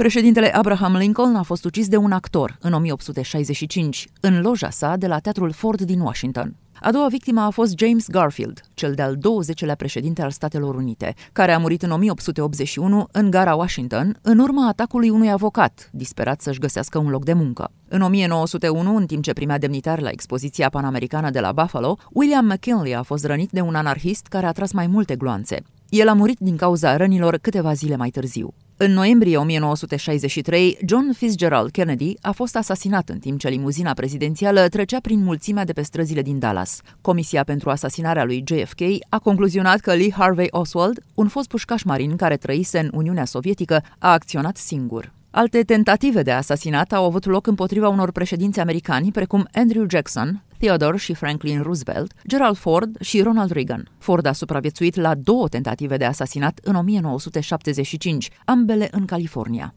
Președintele Abraham Lincoln a fost ucis de un actor în 1865, în loja sa de la Teatrul Ford din Washington. A doua victimă a fost James Garfield, cel de-al 20-lea președinte al Statelor Unite, care a murit în 1881 în gara Washington, în urma atacului unui avocat, disperat să-și găsească un loc de muncă. În 1901, în timp ce primea demnitari la expoziția panamericană de la Buffalo, William McKinley a fost rănit de un anarhist care a tras mai multe gloanțe. El a murit din cauza rănilor câteva zile mai târziu. În noiembrie 1963, John Fitzgerald Kennedy a fost asasinat în timp ce limuzina prezidențială trecea prin mulțimea de pe străzile din Dallas. Comisia pentru asasinarea lui JFK a concluzionat că Lee Harvey Oswald, un fost pușcaș marin care trăise în Uniunea Sovietică, a acționat singur. Alte tentative de asasinat au avut loc împotriva unor președinți americani precum Andrew Jackson, Theodore și Franklin Roosevelt, Gerald Ford și Ronald Reagan. Ford a supraviețuit la 2 tentative de asasinat în 1975, ambele în California.